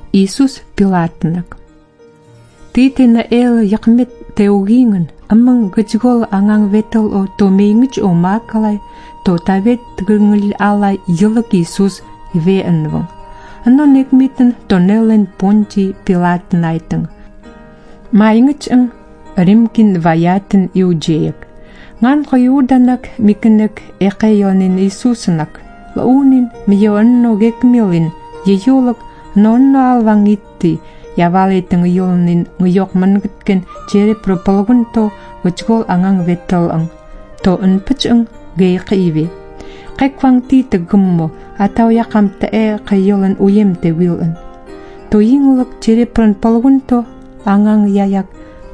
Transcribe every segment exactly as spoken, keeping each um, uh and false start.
Иисус Пилатнак. Титина эл якмет теугингэн амман гычгол анgang ветэл о то мейнгч о макалай то тавет гынгэл алай йылык Иисус иве анван. Анно некмитэн тонелен понти Пилатнайтэн. Майнгч эн римкин ваятэн иудеяк. Ngан koyudanak mikenek eqeyonin Iisusanak. Launin miyoanno gekmilin yeyolak nonno alvangitti ja valiteng yolnin nguyok mangitken cere propolgunto gachgol angang vetal ang to unpach ang geiqiwi qekwang ti tegummo ataw yakam ta e qayolan uyem te wilan to yingulak cere propolgunto angang yayak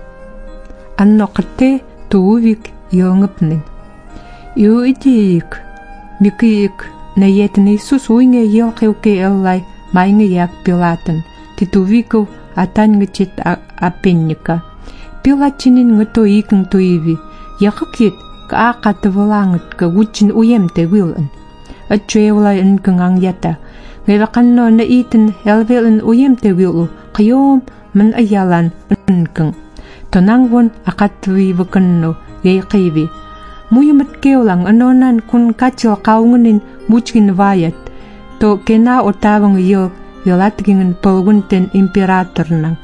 anno qte to uvik yongapnin yu itik mikik na yeten Isus uinge yelqewke ellai mainge yak Pilaten tituviko atangchit apennika Pilatinin ngato ikeng tuivi yakakit ka akatwalangat ka guchin uyemte wilan atchewla en kangang yata ngelakanno na iten elvelen uyemte wilu qayom man ayalan enkeng tonangwon akatwi wakanno geiqivi muyumat keulang anonan kun kachil qaungunin muchkin vayat to kena otawang yo yolatgingen polgunten imperatornang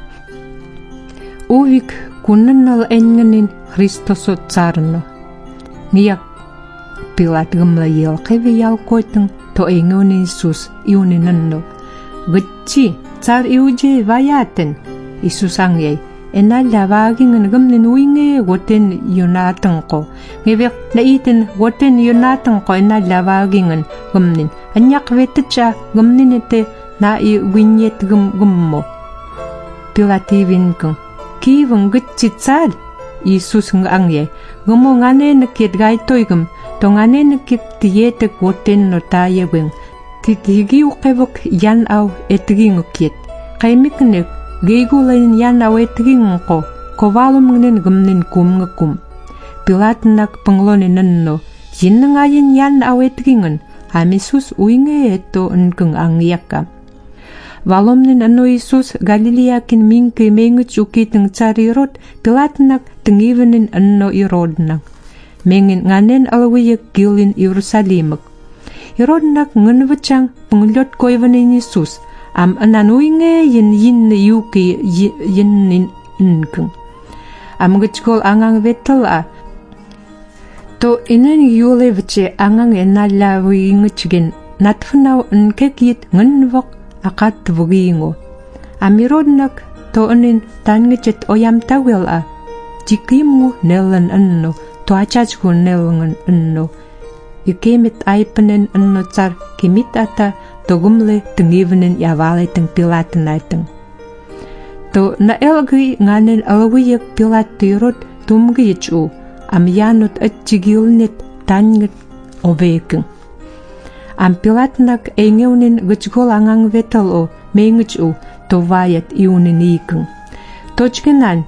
uvik kunnal engenin Christos tsarno niyak Pilat gamla yel qivi yalkoiteng to engonin Isus iuninanno gitchi tsar iuje vayaten Isus angyay enalla vagingen gamnin uinge goten yunatengko ngevek na iten goten yunatengko enalla vagingen gamnin anyak vetcha gamnin ete na i winyet gum gummo Pilativin kung kivang gitchi tsad Isus ngangye gumo ngane nekit gaitoygum to ngane nekit tiyete goten no tayeweng titigi ukevok yan aw etging ukit kaymiknek geigulain yan aw etging ko kovalum ngnen gumnin kum ngakum Pilatnak panglonin nanno yinnangayin yan aw etgingen amisus uinge eto nkeng angyaka Valomnin anno Isus Galileakin minke mengich ukiteng carirot Pilatnak tengivenin anno irodnak mengin nganen alwiyek gilin Yerusalemuk irodnak ngenwechang penglot koivanin Isus am anan uinge yin yin yuki yin nin nkeng am gitchkol angang vetal a to inen yule vche angang enalla wingichgen natfnaw nkekit ngenwok akat vugingo amirodnak to onin tangichet oyam tawel a jikimngu nelen anno to achachgu nelngan anno yukemit aipenen anno tsar kimit ata to gumle tengivenen yavale teng Pilatnaiteng to na elgi nganen alwiyek Pilat tirot tumgichu am yanut atchigilnet tanget ovekeng am Pilatnak engeunin gachgol angang vetal o mengichu to vayat iuninikeng tochkenan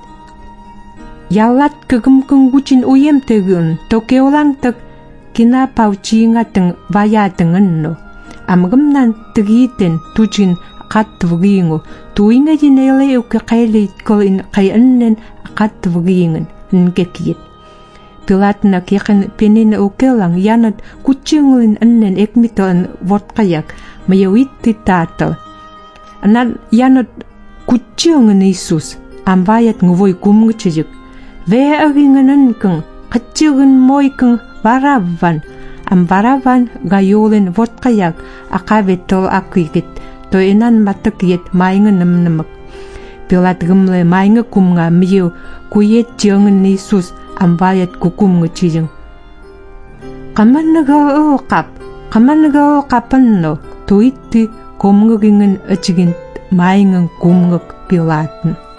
yalat kegumkeng guchin uyem tegun to keolang tak kina pauchinga teng vayateng anno am gamnan tegiten tuchin qatvugingo tuinga jinele uke qayle kolin qayannen qatvugingan nkekit Pilatnak yakin penin ukelang yanat kuchingulin annen ekmitan vortqayak mayawit titatal anan yanat kuchingun Isus am vayat ngvoy kumngchijik ve aginganan keng qachigun moykeng varavan am varavan gayolen vortqayak aqavetol akigit to enan matakiyet mainga namnamak Pilat gamle mainga kumnga miyo kuyet jiongen Isus am vayat kukum ngchijeng qaman naga qap qaman naga qapanno tuitti komngingen achigin mainga kumngak Pilaten